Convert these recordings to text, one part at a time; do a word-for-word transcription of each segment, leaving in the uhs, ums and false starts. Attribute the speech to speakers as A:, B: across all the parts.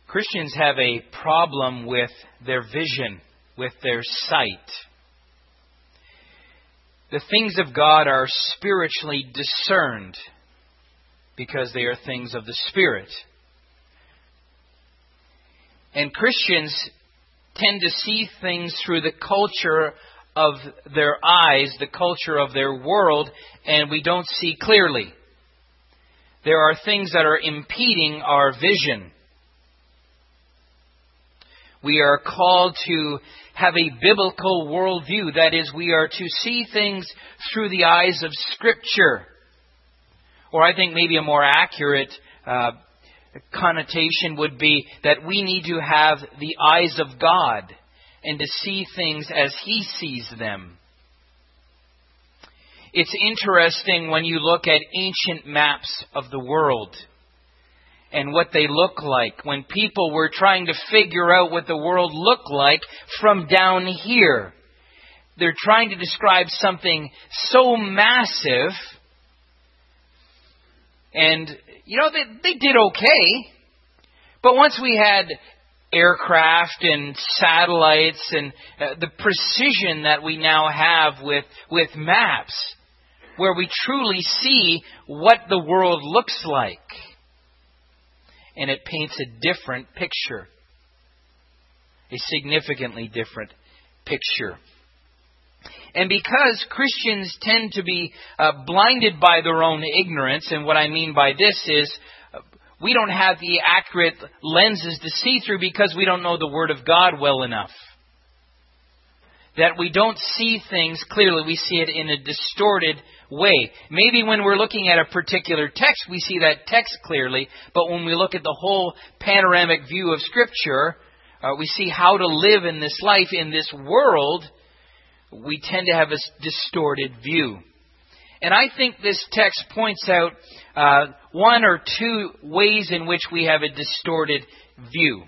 A: Christians have a problem with their vision, with their sight. The things of God are spiritually discerned because they are things of the Spirit. And Christians tend to see things through the culture of their eyes, the culture of their world, and we don't see clearly. There are things that are impeding our vision. We are called to have a biblical worldview. That is, we are to see things through the eyes of Scripture. Or I think maybe a more accurate uh, connotation would be that we need to have the eyes of God and to see things as He sees them. It's interesting when you look at ancient maps of the world and what they look like. When people were trying to figure out what the world looked like from down here, they're trying to describe something so massive. And, you know, they, they did okay. But once we had aircraft and satellites and uh, the precision that we now have with, with maps, where we truly see what the world looks like. And it paints a different picture. A significantly different picture. And because Christians tend to be uh, blinded by their own ignorance, and what I mean by this is uh, we don't have the accurate lenses to see through because we don't know the Word of God well enough. That we don't see things clearly. We see it in a distorted way. Maybe when we're looking at a particular text, we see that text clearly. But when we look at the whole panoramic view of Scripture, uh, we see how to live in this life, in this world, we tend to have a distorted view. And I think this text points out uh, one or two ways in which we have a distorted view.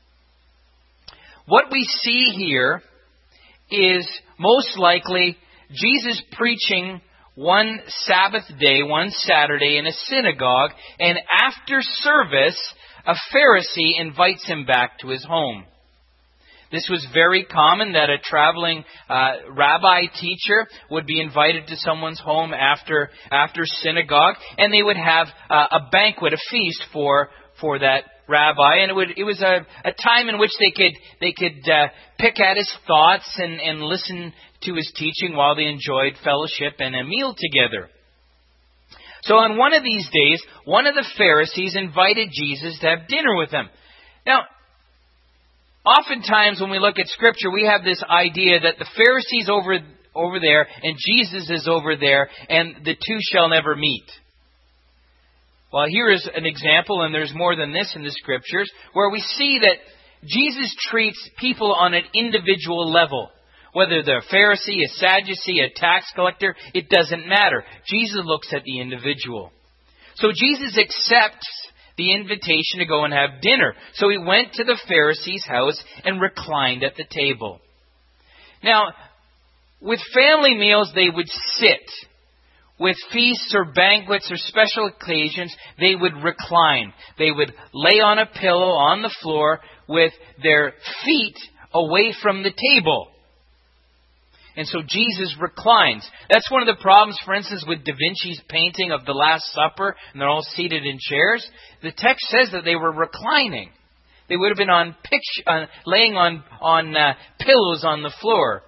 A: What we see here is most likely Jesus preaching one Sabbath day, one Saturday in a synagogue, and after service, a Pharisee invites him back to his home. This was very common that a traveling uh, rabbi teacher would be invited to someone's home after after synagogue, and they would have uh, a banquet, a feast for for that rabbi, and it would it was a, a time in which they could they could uh, pick at his thoughts and, and listen to his teaching while they enjoyed fellowship and a meal together. So on one of these days, one of the Pharisees invited Jesus to have dinner with him. Now, oftentimes when we look at Scripture, we have this idea that the Pharisees over over there and Jesus is over there, and the two shall never meet. Well, here is an example, and there's more than this in the Scriptures, where we see that Jesus treats people on an individual level. Whether they're a Pharisee, a Sadducee, a tax collector, it doesn't matter. Jesus looks at the individual. So Jesus accepts the invitation to go and have dinner. So he went to the Pharisee's house and reclined at the table. Now, with family meals, they would sit. With feasts or banquets or special occasions, they would recline. They would lay on a pillow on the floor with their feet away from the table. And so Jesus reclines. That's one of the problems, for instance, with Da Vinci's painting of the Last Supper, and they're all seated in chairs. The text says that they were reclining. They would have been on pitch, uh, laying on, on uh, pillows on the floor.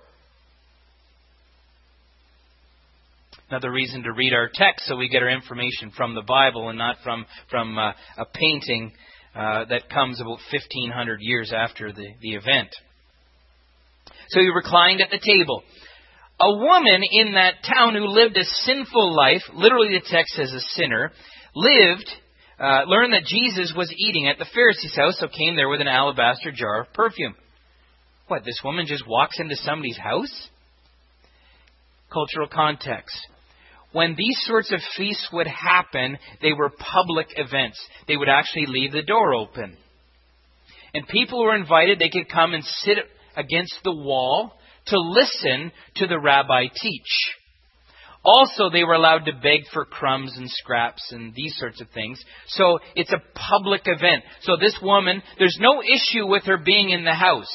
A: Another reason to read our text, so we get our information from the Bible and not from, from uh, a painting uh, that comes about fifteen hundred years after the, the event. So he reclined at the table. A woman in that town who lived a sinful life, literally the text says a sinner, lived, uh, learned that Jesus was eating at the Pharisee's house, so came there with an alabaster jar of perfume. What, this woman just walks into somebody's house? Cultural context. When these sorts of feasts would happen, they were public events. They would actually leave the door open. And people were invited. They could come and sit against the wall to listen to the rabbi teach. Also, they were allowed to beg for crumbs and scraps and these sorts of things. So it's a public event. So this woman, there's no issue with her being in the house.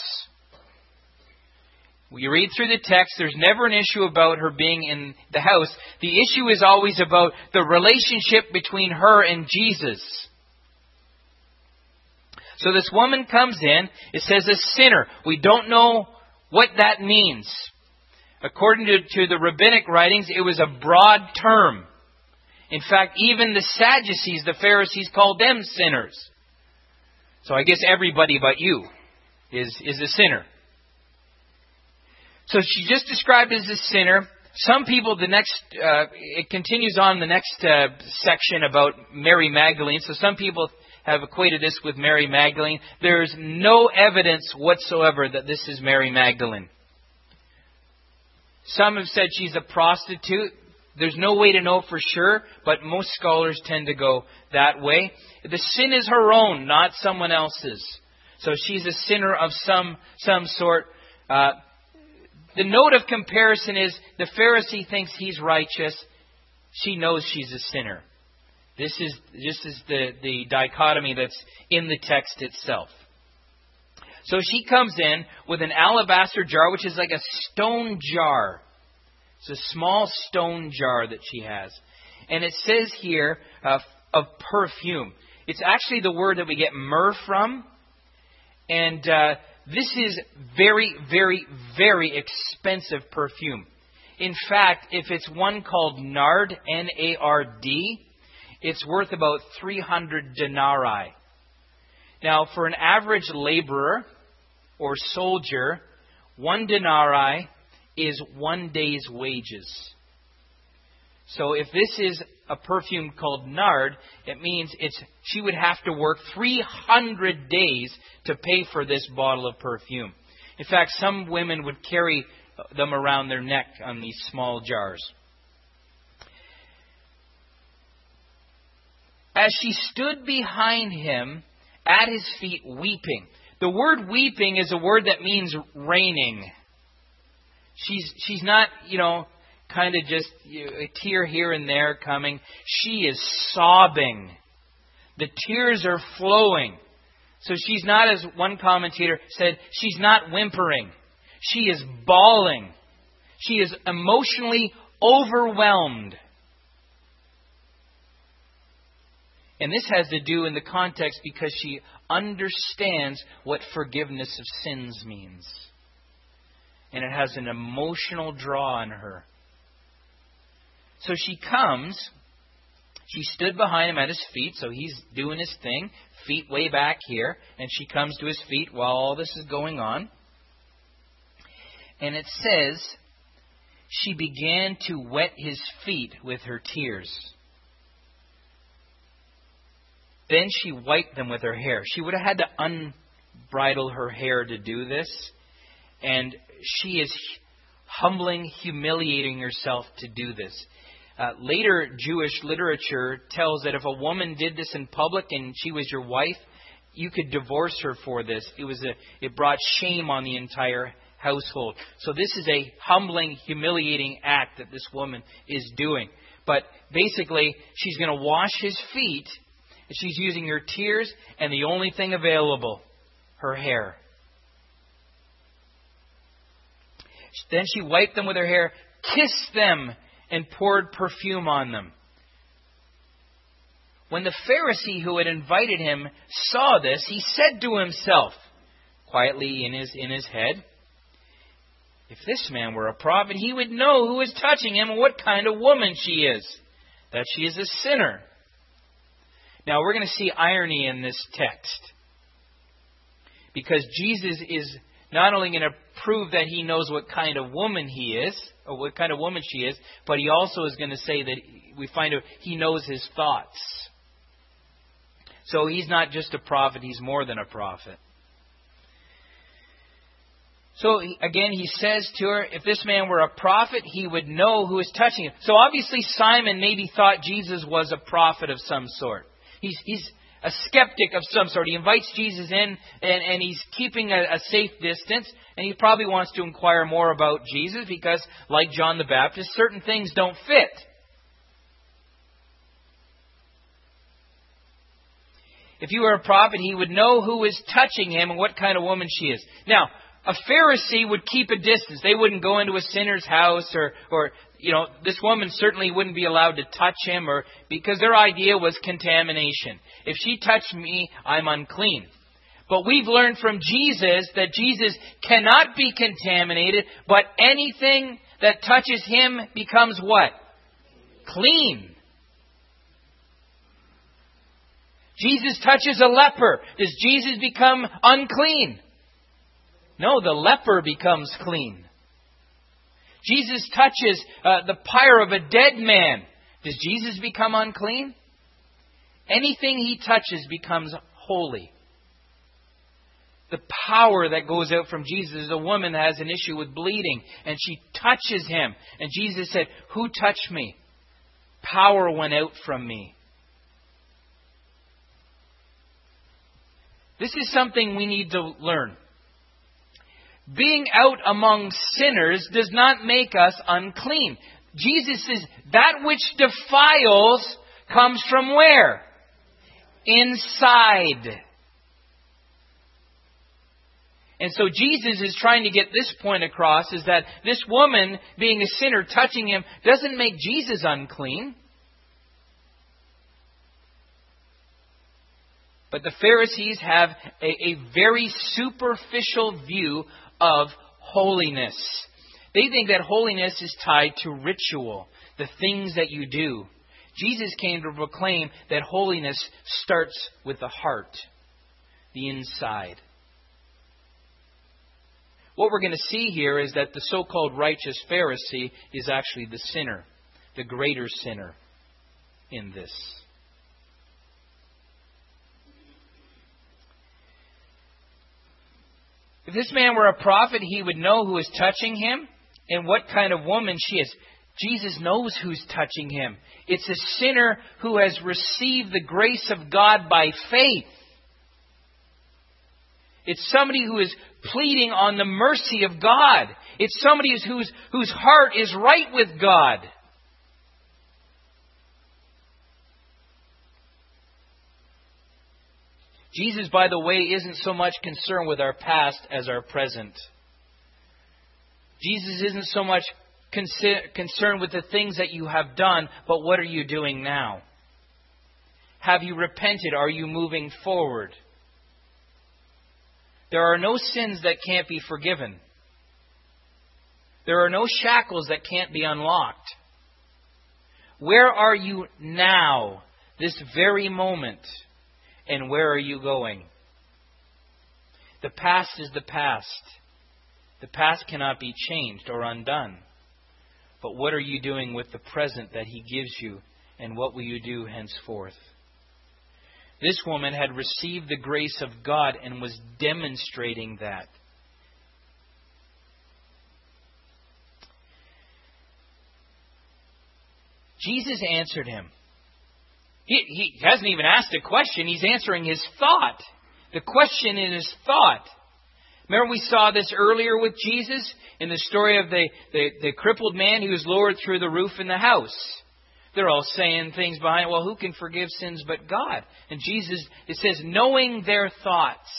A: We read through the text, there's never an issue about her being in the house. The issue is always about the relationship between her and Jesus. So this woman comes in, it says a sinner. We don't know what that means. According to, to the rabbinic writings, it was a broad term. In fact, even the Sadducees, the Pharisees, called them sinners. So I guess everybody but you is, is a sinner. So she just described as a sinner. Some people, the next, uh, it continues on the next uh, section about Mary Magdalene. So some people have equated this with Mary Magdalene. There's no evidence whatsoever that this is Mary Magdalene. Some have said she's a prostitute. There's no way to know for sure, but most scholars tend to go that way. The sin is her own, not someone else's. So she's a sinner of some some sort. Uh, The note of comparison is the Pharisee thinks he's righteous. She knows she's a sinner. This is this is the, the dichotomy that's in the text itself. So she comes in with an alabaster jar, which is like a stone jar. It's a small stone jar that she has. And it says here uh, of perfume. It's actually the word that we get myrrh from. And Uh, This is very, very, very expensive perfume. In fact, if it's one called nard, N A R D, it's worth about three hundred denarii. Now, for an average laborer or soldier, one denarii is one day's wages. So if this is a perfume called nard, it means it's she would have to work three hundred days to pay for this bottle of perfume. In fact, some women would carry them around their neck on these small jars. As she stood behind him at his feet weeping. The word weeping is a word that means raining. She's she's not, you know, kind of just you know, a tear here and there coming. She is sobbing. The tears are flowing. So she's not, as one commentator said, she's not whimpering. She is bawling. She is emotionally overwhelmed. And this has to do in the context because she understands what forgiveness of sins means. And it has an emotional draw on her. So she comes, she stood behind him at his feet, so he's doing his thing, feet way back here, and she comes to his feet while all this is going on. And it says, she began to wet his feet with her tears. Then she wiped them with her hair. She would have had to unbridle her hair to do this. And she is humbling, humiliating herself to do this. Uh, later Jewish literature tells that if a woman did this in public and she was your wife, you could divorce her for this. It was a, it brought shame on the entire household. So this is a humbling, humiliating act that this woman is doing. But basically, she's going to wash his feet. And she's using her tears and the only thing available, her hair. Then she wiped them with her hair, kissed them, and poured perfume on them. When the Pharisee who had invited him saw this, he said to himself, quietly in his in his head, if this man were a prophet, he would know who is touching him and what kind of woman she is, that she is a sinner. Now we're going to see irony in this text. Because Jesus is not only going to prove that he knows what kind of woman he is, or what kind of woman she is, but he also is going to say that we find out he knows his thoughts. So he's not just a prophet, he's more than a prophet. So again, he says to her, if this man were a prophet, he would know who is touching him. So obviously Simon maybe thought Jesus was a prophet of some sort. He's, he's a skeptic of some sort. He invites Jesus in, and, and he's keeping a, a safe distance. And he probably wants to inquire more about Jesus because, like John the Baptist, certain things don't fit. If he were a prophet, he would know who is touching him and what kind of woman she is. Now, a Pharisee would keep a distance. They wouldn't go into a sinner's house, or, or you know, this woman certainly wouldn't be allowed to touch him, or because their idea was contamination. If she touched me, I'm unclean. But we've learned from Jesus that Jesus cannot be contaminated, but anything that touches him becomes what? Clean. Jesus touches a leper. Does Jesus become unclean? No, the leper becomes clean. Jesus touches uh, the pyre of a dead man. Does Jesus become unclean? Anything he touches becomes holy. The power that goes out from Jesus is a woman that has an issue with bleeding, and she touches him. And Jesus said, "Who touched me?" Power went out from me. This is something we need to learn. Being out among sinners does not make us unclean. Jesus says that which defiles comes from where? Inside. And so Jesus is trying to get this point across, is that this woman being a sinner touching him doesn't make Jesus unclean. But the Pharisees have a, a very superficial view of holiness. They think that holiness is tied to ritual, the things that you do. Jesus came to proclaim that holiness starts with the heart, the inside. What we're going to see here is that the so-called righteous Pharisee is actually the sinner, the greater sinner in this. If this man were a prophet, he would know who is touching him and what kind of woman she is. Jesus knows who's touching him. It's a sinner who has received the grace of God by faith. It's somebody who is pleading on the mercy of God. It's somebody whose, whose heart is right with God. Jesus, by the way, isn't so much concerned with our past as our present. Jesus isn't so much consi- concerned with the things that you have done, but what are you doing now? Have you repented? Are you moving forward? There are no sins that can't be forgiven. There are no shackles that can't be unlocked. Where are you now, this very moment? And where are you going? The past is the past. The past cannot be changed or undone. But what are you doing with the present that He gives you? And what will you do henceforth? This woman had received the grace of God and was demonstrating that. Jesus answered him. He, he hasn't even asked a question. He's answering his thought. The question in his thought. Remember we saw this earlier with Jesus in the story of the, the, the crippled man who was lowered through the roof in the house. They're all saying things behind, well, who can forgive sins but God? And Jesus, it says, knowing their thoughts.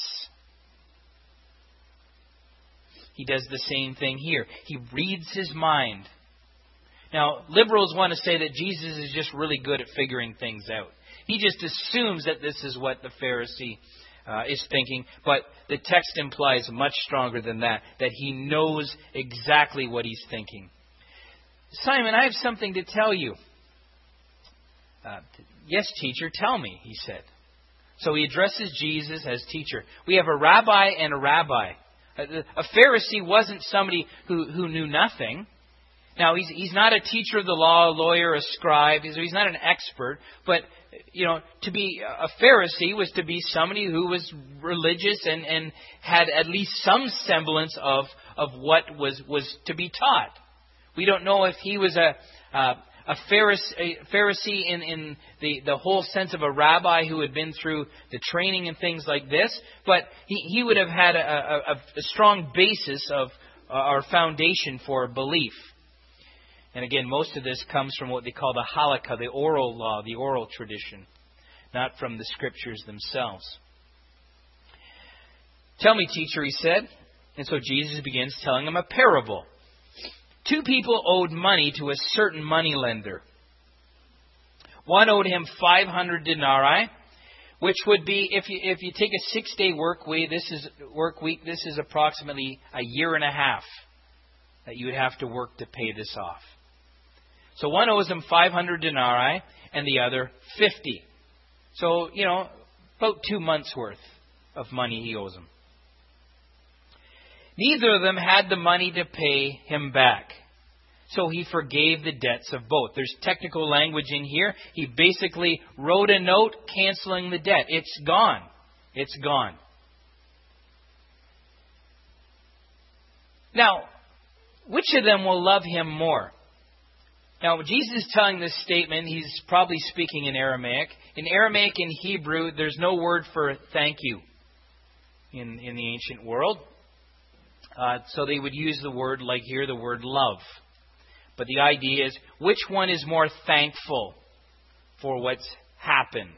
A: He does the same thing here. He reads his mind. Now, liberals want to say that Jesus is just really good at figuring things out. He just assumes that this is what the Pharisee uh, is thinking. But the text implies much stronger than that, that he knows exactly what he's thinking. Simon, I have something to tell you. Uh, yes, teacher, tell me, he said. So he addresses Jesus as teacher. We have a rabbi and a rabbi. A, a Pharisee wasn't somebody who, who knew nothing. Now, he's he's not a teacher of the law, a lawyer, a scribe. He's, he's not an expert. But, you know, to be a Pharisee was to be somebody who was religious and, and had at least some semblance of, of what was, was to be taught. We don't know if he was a, uh, a Pharisee, a Pharisee in, in the, the whole sense of a rabbi who had been through the training and things like this, but he, he would have had a, a, a strong basis of uh, or foundation for belief. And again, most of this comes from what they call the halakha, the oral law, the oral tradition, not from the Scriptures themselves. "Tell me, teacher," he said. And so Jesus begins telling him a parable. Two people owed money to a certain moneylender. One owed him five hundred denarii, which would be, if you if you take a six-day work week, this is work week. This is approximately a year and a half that you would have to work to pay this off. So one owes him five hundred denarii, and the other fifty. So you know, about two months' worth of money he owes him. Neither of them had the money to pay him back. So he forgave the debts of both. There's technical language in here. He basically wrote a note canceling the debt. It's gone. It's gone. Now, which of them will love him more? Now, Jesus is telling this statement. He's probably speaking in Aramaic. In Aramaic and Hebrew, there's no word for thank you in, in the ancient world. Uh, so they would use the word, like here, the word love. But the idea is, which one is more thankful for what's happened?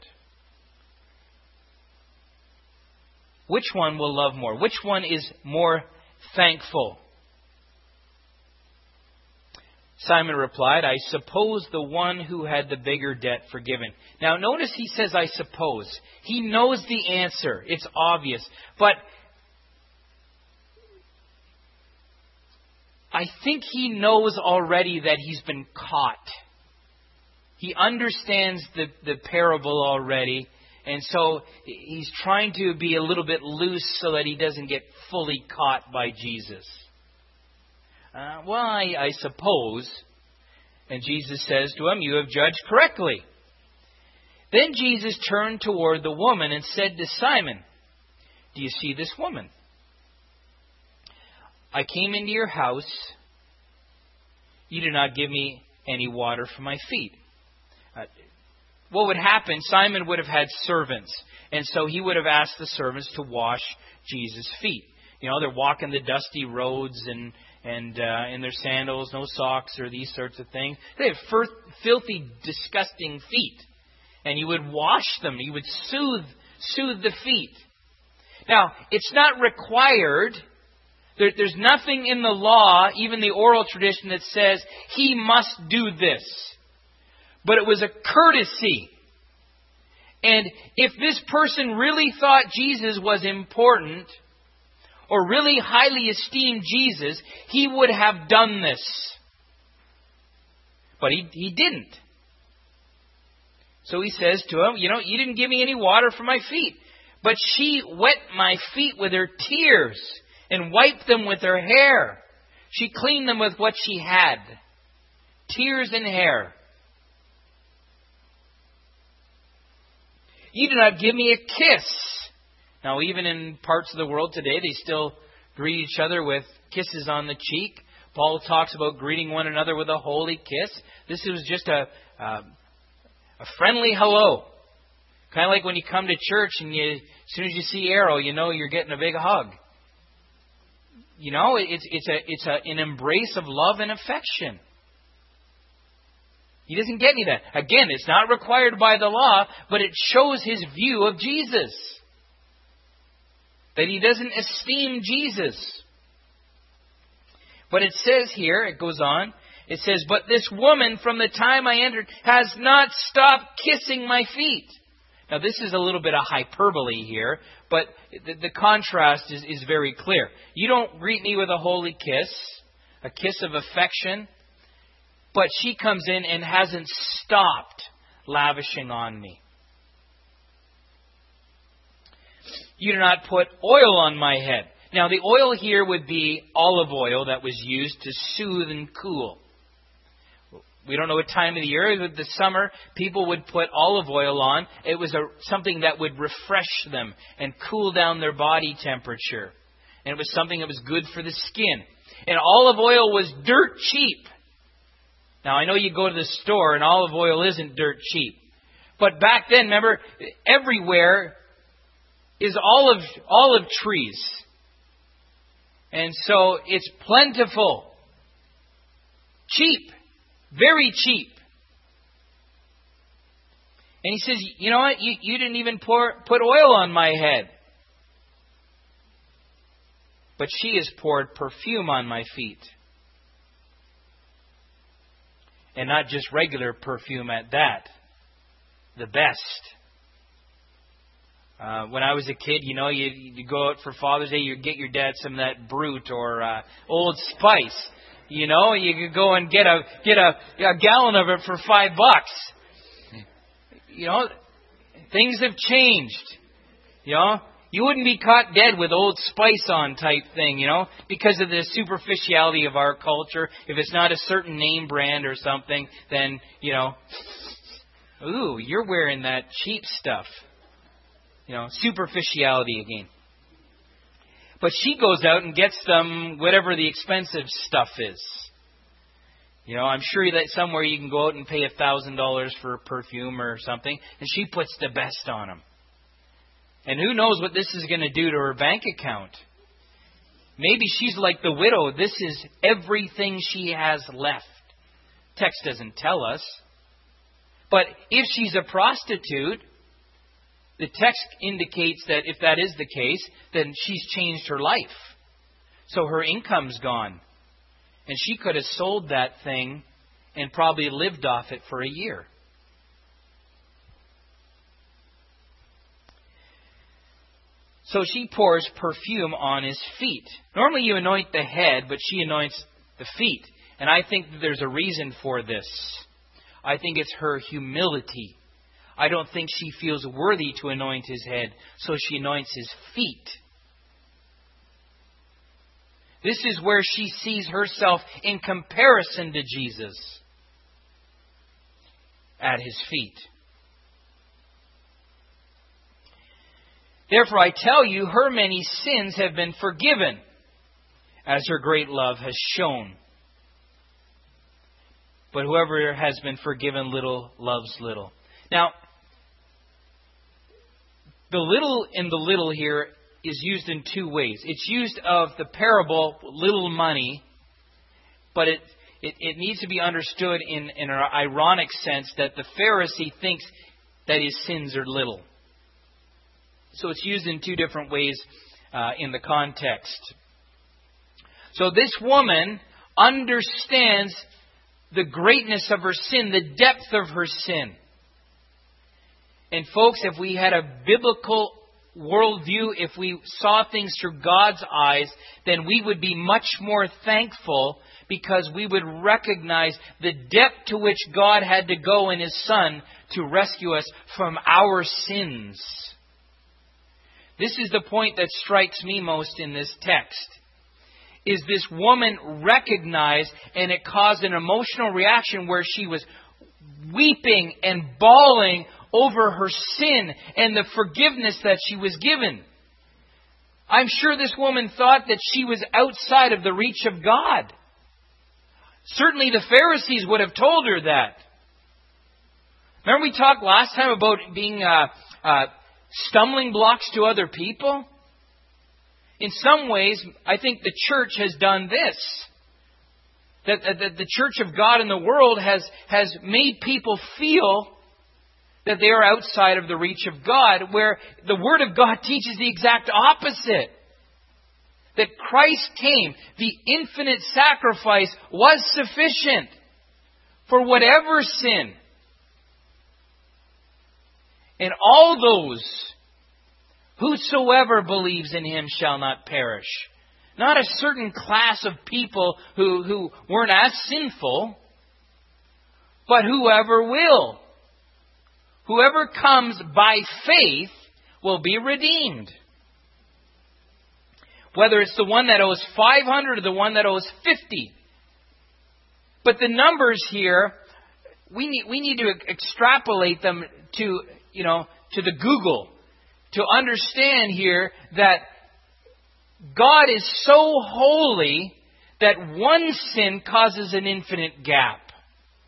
A: Which one will love more? Which one is more thankful? Simon replied, "I suppose the one who had the bigger debt forgiven." Now notice he says, "I suppose." He knows the answer. It's obvious. But I think he knows already that he's been caught. He understands the, the parable already. And so he's trying to be a little bit loose so that he doesn't get fully caught by Jesus. Uh, well, I, I suppose. And Jesus says to him, "You have judged correctly." Then Jesus turned toward the woman and said to Simon, "Do you see this woman? I came into your house. You did not give me any water for my feet." Uh, what would happen, Simon would have had servants. And so he would have asked the servants to wash Jesus' feet. You know, they're walking the dusty roads and, and uh, in their sandals, no socks or these sorts of things. They have fir- filthy, disgusting feet. And you would wash them. You would soothe, soothe the feet. Now, it's not required. There, there's nothing in the law, even the oral tradition, that says he must do this. But it was a courtesy. And if this person really thought Jesus was important, or really highly esteemed Jesus, he would have done this. But he, he didn't. So he says to him, "You know, you didn't give me any water for my feet. But she wet my feet with her tears and wiped them with her hair. She cleaned them with what she had. Tears and hair. You did not give me a kiss." Now, even in parts of the world today, they still greet each other with kisses on the cheek. Paul talks about greeting one another with a holy kiss. This was just a, uh, a friendly hello. Kind of like when you come to church and you, as soon as you see Arrow, you know you're getting a big hug. You know, it's it's a it's a, an embrace of love and affection. He doesn't get any of that. Again, it's not required by the law, but it shows his view of Jesus. That he doesn't esteem Jesus. But it says here, it goes on, it says, "But this woman from the time I entered has not stopped kissing my feet." Now this is a little bit of hyperbole here, but the, the contrast is, is very clear. You don't greet me with a holy kiss, a kiss of affection, but she comes in and hasn't stopped lavishing on me. "You do not put oil on my head." Now the oil here would be olive oil that was used to soothe and cool. We don't know what time of the year. With the summer, people would put olive oil on. It was a, something that would refresh them and cool down their body temperature. And it was something that was good for the skin. And olive oil was dirt cheap. Now, I know you go to the store and olive oil isn't dirt cheap. But back then, remember, everywhere is olive, olive trees. And so it's plentiful. Cheap. Very cheap. And he says, you know what? You, you didn't even pour, put oil on my head. But she has poured perfume on my feet. And not just regular perfume at that. The best. Uh, when I was a kid, you know, you you go out for Father's Day, you get your dad some of that Brut or uh, Old Spice. You know, you could go and get a get a, a gallon of it for five bucks. You know, things have changed. You know, you wouldn't be caught dead with Old Spice on type thing, you know, because of the superficiality of our culture. If it's not a certain name brand or something, then, you know, ooh, you're wearing that cheap stuff. You know, superficiality again. But she goes out and gets them whatever the expensive stuff is. You know, I'm sure that somewhere you can go out and pay a thousand dollars for perfume or something, and she puts the best on them. And who knows what this is going to do to her bank account? Maybe she's like the widow. This is everything she has left. Text doesn't tell us. But if she's a prostitute, the text indicates that if that is the case, then she's changed her life. So her income's gone. And she could have sold that thing and probably lived off it for a year. So she pours perfume on his feet. Normally you anoint the head, but she anoints the feet. And I think that there's a reason for this. I think it's her humility. I don't think she feels worthy to anoint his head, so she anoints his feet. This is where she sees herself in comparison to Jesus at his feet. Therefore, I tell you, her many sins have been forgiven, as her great love has shown. But whoever has been forgiven little loves little. Now, the little in the little here is used in two ways. It's used of the parable, little money, but it it, it needs to be understood in, in an ironic sense that the Pharisee thinks that his sins are little. So it's used in two different ways uh, in the context. So this woman understands the greatness of her sin, the depth of her sin. And folks, if we had a biblical worldview, if we saw things through God's eyes, then we would be much more thankful because we would recognize the depth to which God had to go in His Son to rescue us from our sins. This is the point that strikes me most in this text. Is this woman recognized, and it caused an emotional reaction where she was weeping and bawling over her sin and the forgiveness that she was given. I'm sure this woman thought that she was outside of the reach of God. Certainly the Pharisees would have told her that. Remember we talked last time about being uh, uh, stumbling blocks to other people? In some ways, I think the church has done this. That, that the church of God in the world has, has made people feel that they are outside of the reach of God, where the Word of God teaches the exact opposite. That Christ came, the infinite sacrifice was sufficient for whatever sin. And all those, whosoever believes in Him shall not perish. Not a certain class of people who, who weren't as sinful, but whoever will. Whoever comes by faith will be redeemed. Whether it's the one that owes five hundred or the one that owes fifty. But the numbers here, we need, we need to extrapolate them to, you know, to the Google. To understand here that God is so holy that one sin causes an infinite gap.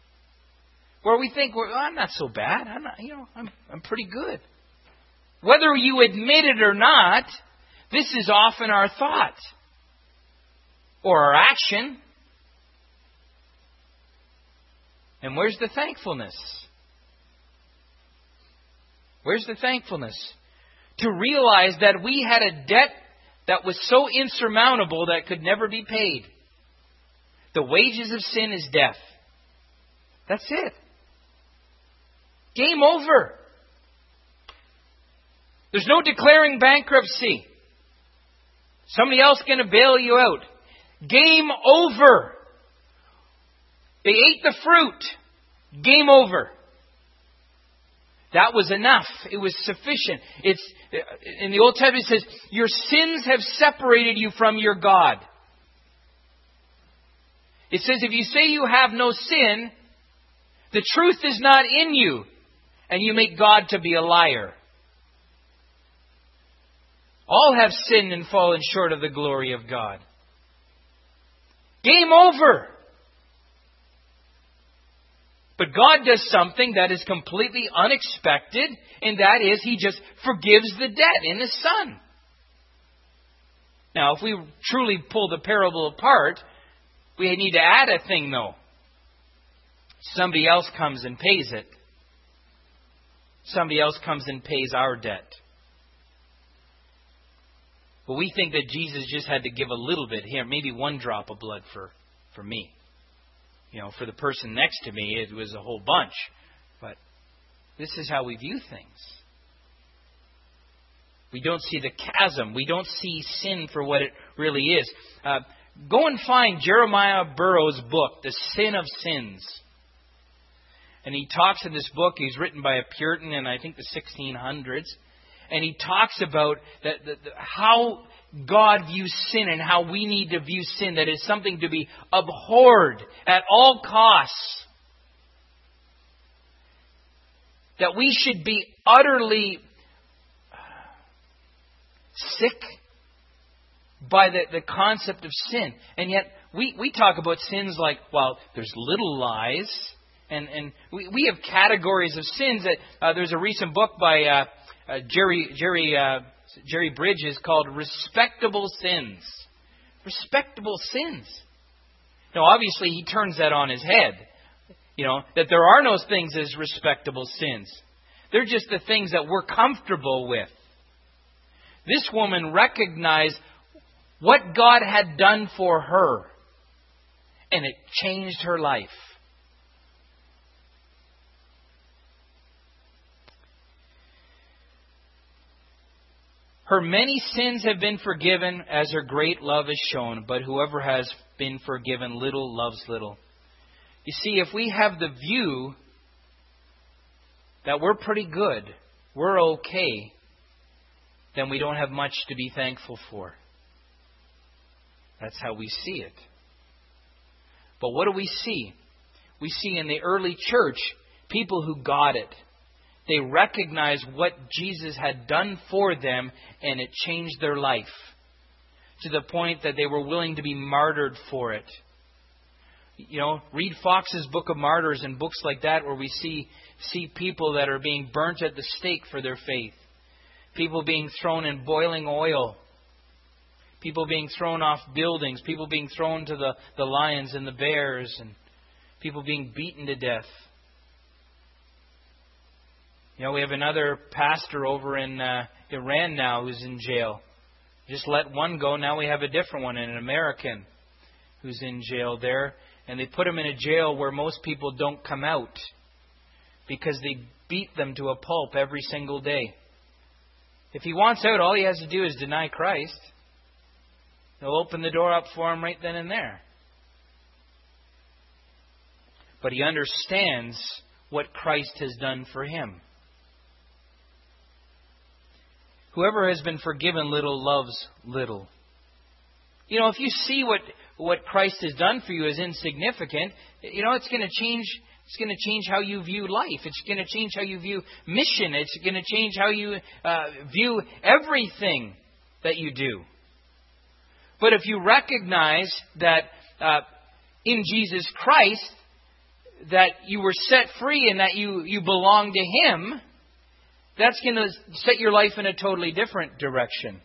A: where we think, well, I'm not so bad. I'm not, you know, I'm, I'm pretty good. Whether you admit it or not, this is often our thought or our action. And where's the thankfulness? Where's the thankfulness? To realize that we had a debt that was so insurmountable that could never be paid. The wages of sin is death. That's it. Game over. There's no declaring bankruptcy. Somebody else going to bail you out. Game over. They ate the fruit. Game over. That was enough. It was sufficient. It's in the Old Testament it says, your sins have separated you from your God. It says if you say you have no sin, the truth is not in you, and you make God to be a liar. All have sinned and fallen short of the glory of God. Game over. But God does something that is completely unexpected, and that is He just forgives the debt in His Son. Now, if we truly pull the parable apart, we need to add a thing, though. Somebody else comes and pays it. Somebody else comes and pays our debt. But we think that Jesus just had to give a little bit here, maybe one drop of blood for, for me. You know, for the person next to me, it was a whole bunch. But this is how we view things. We don't see the chasm. We don't see sin for what it really is. Uh, go and find Jeremiah Burroughs' book, The Sin of Sins. And he talks in this book, he's written by a Puritan in, I think, the sixteen hundreds. And he talks about that, the, the, how God views sin and how we need to view sin. That is something to be abhorred at all costs. That we should be utterly sick by the, the concept of sin. And yet we, we talk about sins like, well, there's little lies. And, and we, we have categories of sins. That uh, there's a recent book by uh, uh, Jerry Jerry uh, Jerry Bridges called Respectable Sins. Respectable sins. Now, obviously, he turns that on his head. You know, that there are no things as respectable sins. They're just the things that we're comfortable with. This woman recognized what God had done for her, and it changed her life. Her many sins have been forgiven as her great love is shown, but whoever has been forgiven little loves little. You see, if we have the view that we're pretty good, we're okay, then we don't have much to be thankful for. That's how we see it. But what do we see? We see in the early church people who got it. They recognized what Jesus had done for them, and it changed their life to the point that they were willing to be martyred for it. You know, read Fox's Book of Martyrs and books like that where we see see people that are being burnt at the stake for their faith. People being thrown in boiling oil. People being thrown off buildings. People being thrown to the, the lions and the bears. And people being beaten to death. You know, we have another pastor over in uh, Iran now who's in jail. Just let one go. Now we have a different one, an American who's in jail there. And they put him in a jail where most people don't come out because they beat them to a pulp every single day. If he wants out, all he has to do is deny Christ. They'll open the door up for him right then and there. But he understands what Christ has done for him. Whoever has been forgiven little loves little. You know, if you see what, what Christ has done for you as insignificant, you know, it's going to change. It's going to change how you view life. It's going to change how you view mission. It's going to change how you uh, view everything that you do. But if you recognize that uh, in Jesus Christ, that you were set free and that you, you belong to Him, that's going to set your life in a totally different direction.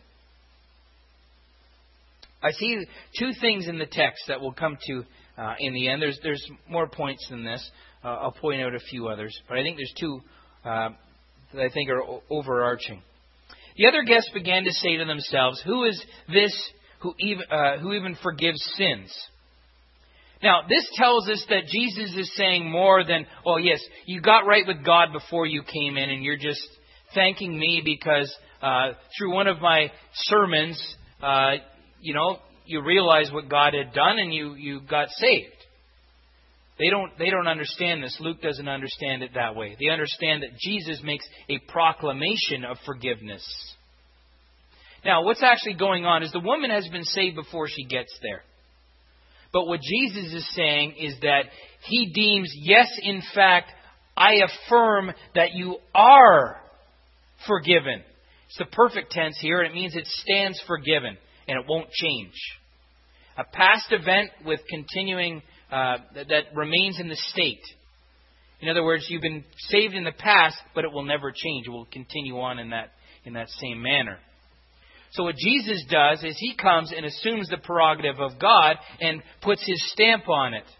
A: I see two things in the text that we'll come to uh, in the end. There's there's more points than this. Uh, I'll point out a few others, but I think there's two uh, that I think are o- overarching. The other guests began to say to themselves, "Who is this who even uh, who even forgives sins?" Now, this tells us that Jesus is saying more than, "Oh yes, you got right with God before you came in, and you're just thanking me because uh, through one of my sermons." Uh, You know, you realize what God had done and you, you got saved. They don't they don't understand this. Luke doesn't understand it that way. They understand that Jesus makes a proclamation of forgiveness. Now, what's actually going on is the woman has been saved before she gets there. But what Jesus is saying is that He deems, yes, in fact, I affirm that you are forgiven. It's the perfect tense here, and it means it stands forgiven. And it won't change. A past event with continuing, uh, that, that remains in the state. In other words, you've been saved in the past, but it will never change. It will continue on in that, in that same manner. So what Jesus does is He comes and assumes the prerogative of God and puts His stamp on it.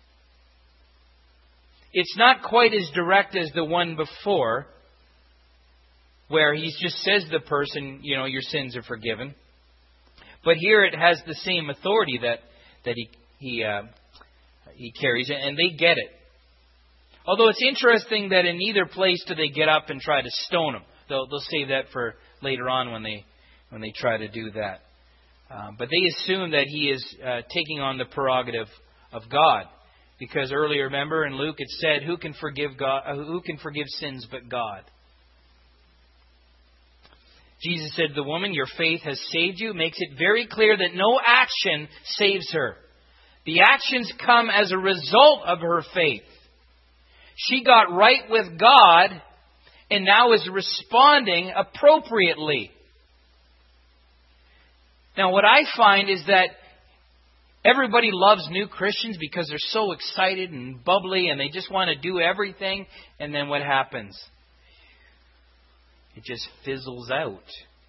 A: It's not quite as direct as the one before, where He just says to the person, you know, your sins are forgiven. But here it has the same authority that that he he uh, he carries, and they get it. Although it's interesting that in neither place do they get up and try to stone him. They'll they'll save that for later on when they when they try to do that. Uh, but they assume that he is uh, taking on the prerogative of God, because earlier, remember in Luke it said, "Who can forgive God? Uh, who can forgive sins but God?" Jesus said to the woman, "Your faith has saved you," makes it very clear that no action saves her. The actions come as a result of her faith. She got right with God and now is responding appropriately. Now, what I find is that everybody loves new Christians because they're so excited and bubbly and they just want to do everything. And then what happens? It just fizzles out.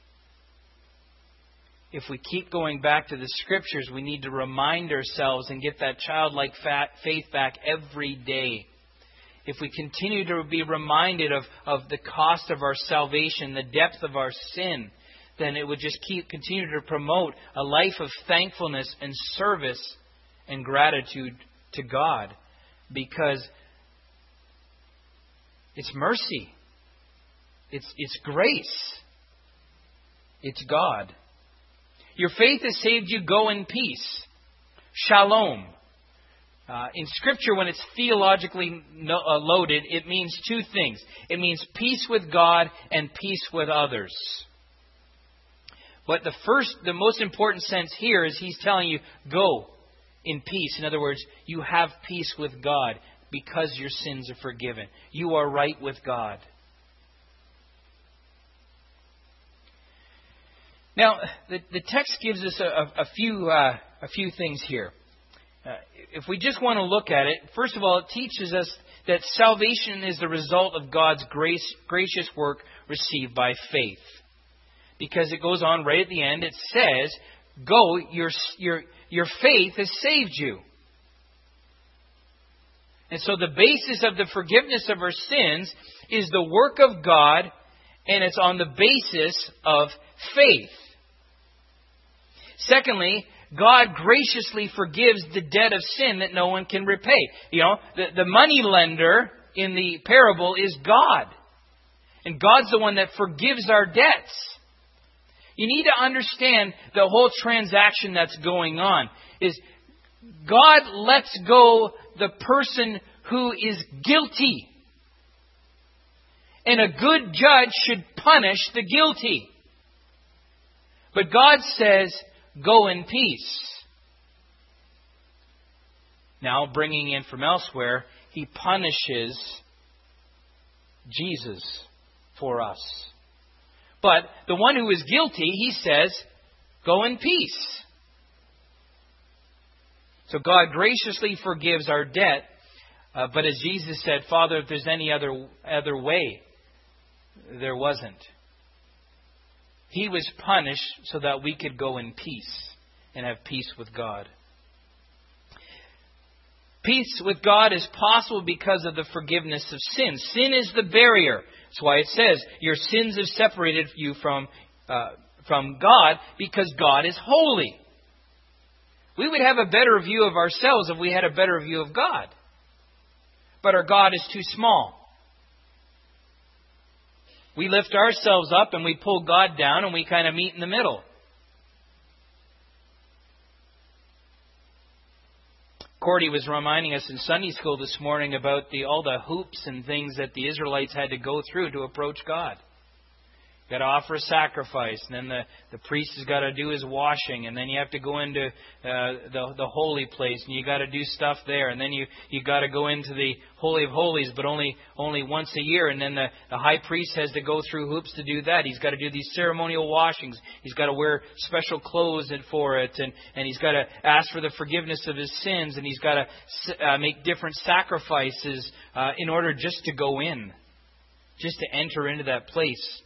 A: If we keep going back to the Scriptures, we need to remind ourselves and get that childlike faith back every day. If we continue to be reminded of, of the cost of our salvation, the depth of our sin, then it would just keep continue to promote a life of thankfulness and service and gratitude to God, because it's mercy. It's, it's grace. It's God. Your faith has saved you. Go in peace. Shalom. Uh, in Scripture, when it's theologically no, uh, loaded, it means two things. It means peace with God and peace with others. But the first, the most important sense here is He's telling you, go in peace. In other words, you have peace with God because your sins are forgiven. You are right with God. Now, the, the text gives us a, a, a few uh, a few things here. Uh, if we just want to look at it, first of all, it teaches us that salvation is the result of God's grace, gracious work received by faith. Because it goes on right at the end, it says, "Go, your your your faith has saved you." And so the basis of the forgiveness of our sins is the work of God, and it's on the basis of faith. Secondly, God graciously forgives the debt of sin that no one can repay. You know, the, the money lender in the parable is God. And God's the one that forgives our debts. You need to understand the whole transaction that's going on. Is God lets go the person who is guilty. And a good judge should punish the guilty. But God says, go in peace. Now, bringing in from elsewhere, He punishes Jesus for us. But the one who is guilty, He says, go in peace. So God graciously forgives our debt. Uh, but as Jesus said, Father, if there's any other other way, there wasn't. He was punished so that we could go in peace and have peace with God. Peace with God is possible because of the forgiveness of sins. Sin is the barrier. That's why it says your sins have separated you from uh, from God, because God is holy. We would have a better view of ourselves if we had a better view of God. But our God is too small. We lift ourselves up and we pull God down and we kind of meet in the middle. Cordy was reminding us in Sunday school this morning about the all the hoops and things that the Israelites had to go through to approach God. You've got to offer a sacrifice, and then the, the priest has got to do his washing, and then you have to go into uh, the the holy place, and you got to do stuff there, and then you you got to go into the Holy of Holies, but only only once a year, and then the, the high priest has to go through hoops to do that. He's got to do these ceremonial washings. He's got to wear special clothes for it, and, and he's got to ask for the forgiveness of his sins, and he's got to uh, make different sacrifices uh, in order just to go in, just to enter into that place.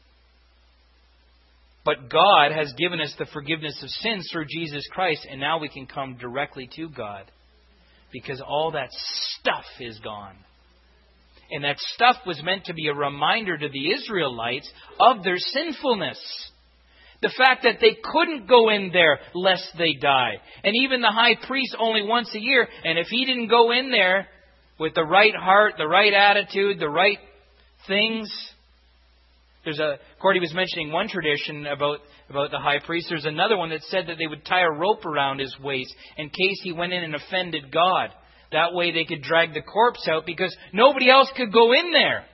A: But God has given us the forgiveness of sins through Jesus Christ, and now we can come directly to God because all that stuff is gone. And that stuff was meant to be a reminder to the Israelites of their sinfulness. The fact that they couldn't go in there lest they die. And even the high priest only once a year, and if he didn't go in there with the right heart, the right attitude, the right things... There's a, Cordy was mentioning one tradition about, about the high priest. There's another one that said that they would tie a rope around his waist in case he went in and offended God. That way they could drag the corpse out because nobody else could go in there.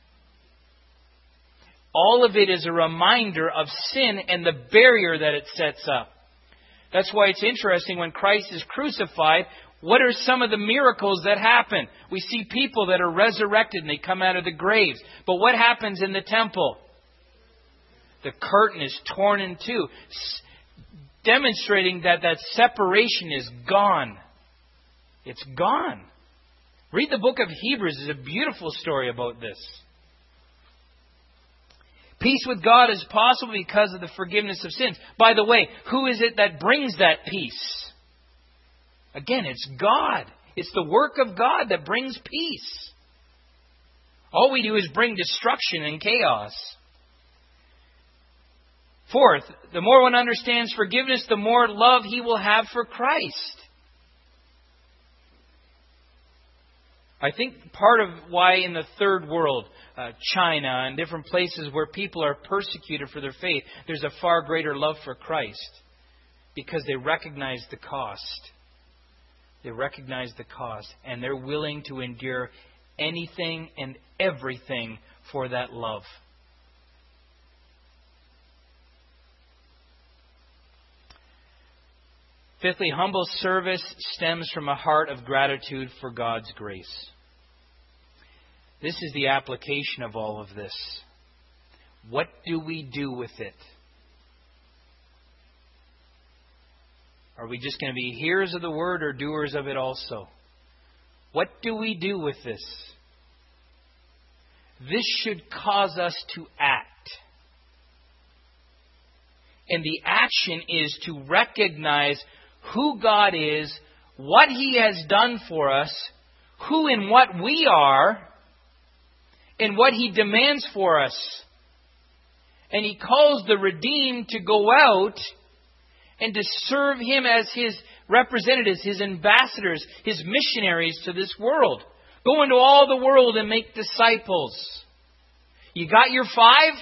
A: All of it is a reminder of sin and the barrier that it sets up. That's why it's interesting when Christ is crucified, what are some of the miracles that happen? We see people that are resurrected and they come out of the graves. But what happens in the temple? The curtain is torn in two, demonstrating that that separation is gone. It's gone. Read the book of Hebrews. It's a beautiful story about this. Peace with God is possible because of the forgiveness of sins. By the way, who is it that brings that peace? Again, it's God. It's the work of God that brings peace. All we do is bring destruction and chaos. Fourth, the more one understands forgiveness, the more love he will have for Christ. I think part of why in the third world, uh, China and different places where people are persecuted for their faith, there's a far greater love for Christ because they recognize the cost. They recognize the cost, and they're willing to endure anything and everything for that love. Fifthly, humble service stems from a heart of gratitude for God's grace. This is the application of all of this. What do we do with it? Are we just going to be hearers of the word or doers of it also? What do we do with this? This should cause us to act. And the action is to recognize who God is, what He has done for us, who and what we are, and what He demands for us. And He calls the redeemed to go out and to serve Him as His representatives, His ambassadors, His missionaries to this world. Go into all the world and make disciples. You got your five?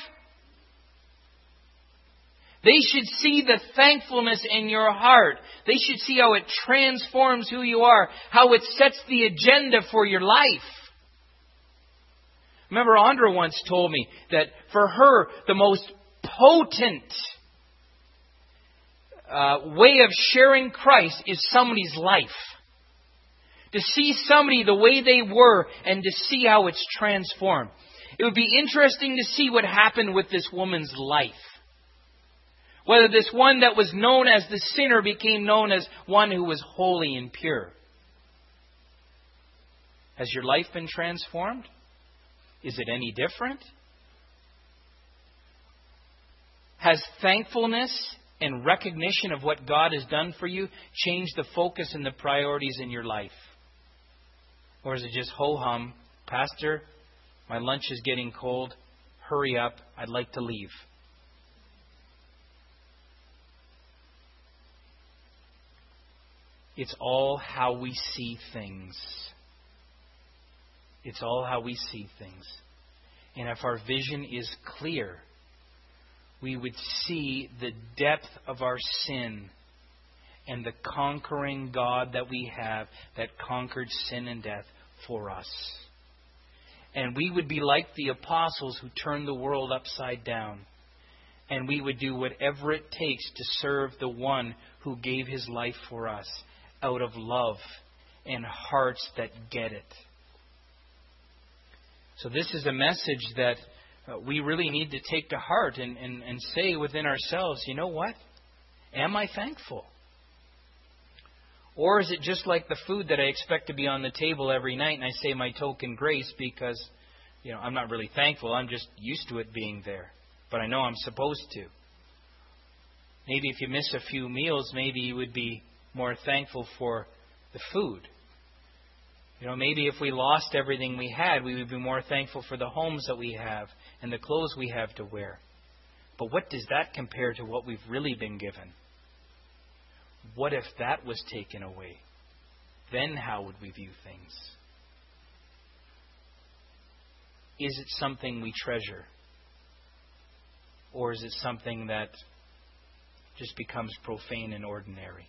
A: They should see the thankfulness in your heart. They should see how it transforms who you are, how it sets the agenda for your life. Remember, Andra once told me that for her, the most potent Uh, way of sharing Christ is somebody's life. To see somebody the way they were and to see how it's transformed. It would be interesting to see what happened with this woman's life. Whether this one that was known as the sinner became known as one who was holy and pure. Has your life been transformed? Is it any different? Has thankfulness and recognition of what God has done for you changed the focus and the priorities in your life? Or is it just ho-hum, Pastor, my lunch is getting cold, hurry up, I'd like to leave? It's all how we see things. It's all how we see things. And if our vision is clear, we would see the depth of our sin and the conquering God that we have that conquered sin and death for us. And we would be like the apostles who turned the world upside down. And we would do whatever it takes to serve the one who gave his life for us out of love and hearts that get it. So this is a message that uh, we really need to take to heart and, and, and say within ourselves, you know what? Am I thankful? Or is it just like the food that I expect to be on the table every night and I say my token grace because, you know, I'm not really thankful. I'm just used to it being there. But I know I'm supposed to. Maybe if you miss a few meals, maybe you would be more thankful for the food. You know, maybe if we lost everything we had, we would be more thankful for the homes that we have and the clothes we have to wear. But what does that compare to what we've really been given? What if that was taken away? Then how would we view things? Is it something we treasure? Or is it something that just becomes profane and ordinary?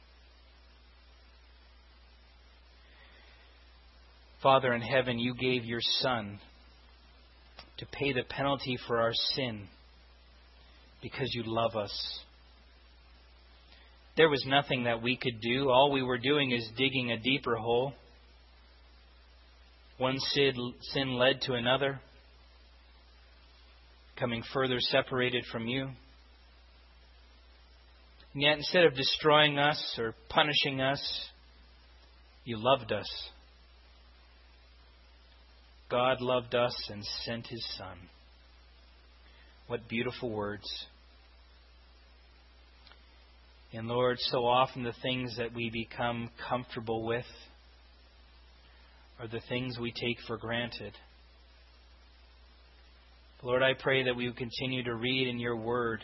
A: Father in heaven, you gave your Son to pay the penalty for our sin because you love us. There was nothing that we could do. All we were doing is digging a deeper hole. One sin led to another, coming further separated from you. And yet instead of destroying us or punishing us, you loved us. God loved us and sent His Son. What beautiful words. And Lord, so often the things that we become comfortable with are the things we take for granted. Lord, I pray that we would continue to read in your word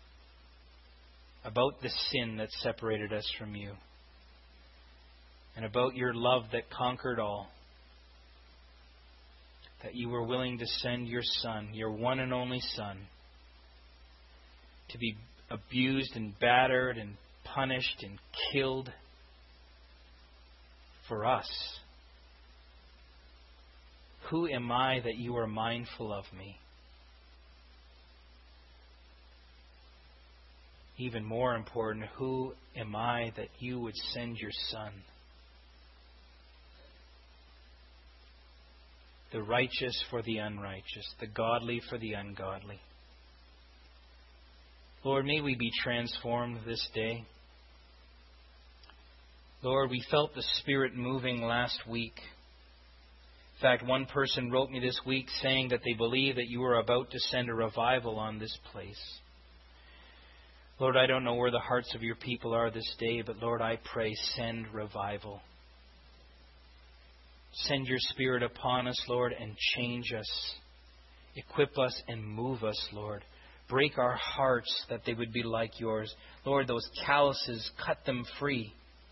A: about the sin that separated us from you and about your love that conquered all. That you were willing to send your Son, your one and only Son, to be abused and battered and punished and killed for us. Who am I that you are mindful of me? Even more important, who am I that you would send your Son? The righteous for the unrighteous, the godly for the ungodly. Lord, may we be transformed this day. Lord, we felt the Spirit moving last week. In fact, one person wrote me this week saying that they believe that you are about to send a revival on this place. Lord, I don't know where the hearts of your people are this day, but Lord, I pray, send revival. Send your Spirit upon us, Lord, and change us. Equip us and move us, Lord. Break our hearts that they would be like yours. Lord, those calluses, cut them free.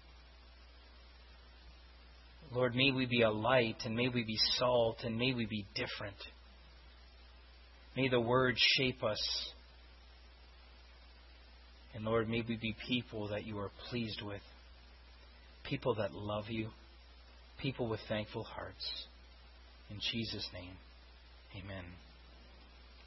A: Lord, may we be a light, and may we be salt, and may we be different. May the Word shape us. And Lord, may we be people that you are pleased with. People that love you. People with thankful hearts. In Jesus' name, amen.